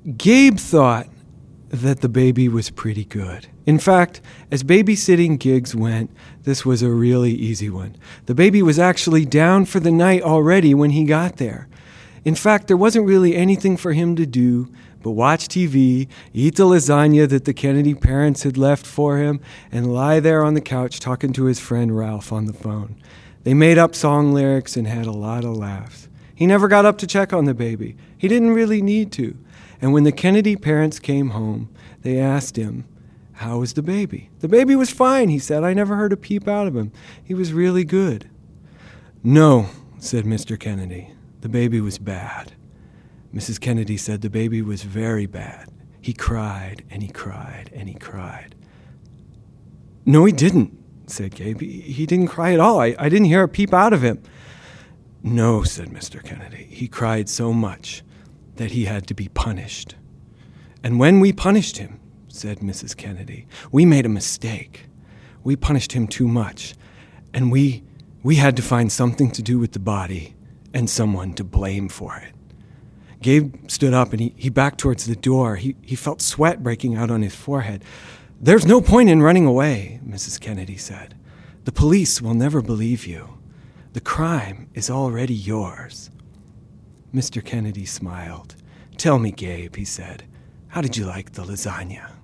Gabe thought that the baby was pretty good. In fact, as babysitting gigs went, this was a really easy one. The baby was actually down for the night already when he got there. In fact, there wasn't really anything for him to do but watch TV, eat the lasagna that the Kennedy parents had left for him, and lie there on the couch talking to his friend Ralph on the phone. They made up song lyrics and had a lot of laughs. He never got up to check on the baby. He didn't really need to. And when the Kennedy parents came home, they asked him, "How was the baby?" "The baby was fine," he said. "I never heard a peep out of him. He was really good." "No," said Mr. Kennedy. "The baby was bad." Mrs. Kennedy said the baby was very bad. He cried and he cried and he cried. "No, he didn't," said Gabe. He didn't cry at all. I didn't hear a peep out of him." "No," said Mr. Kennedy. "He cried so much that he had to be punished. And when we punished him," said Mrs. Kennedy, "we made a mistake. We punished him too much, and we had to find something to do with the body and someone to blame for it." Gabe stood up and he backed towards the door. He felt sweat breaking out on his forehead. "There's no point in running away," Mrs. Kennedy said. "The police will never believe you. The crime is already yours." Mr. Kennedy smiled. "Tell me, Gabe," he said, "how did you like the lasagna?"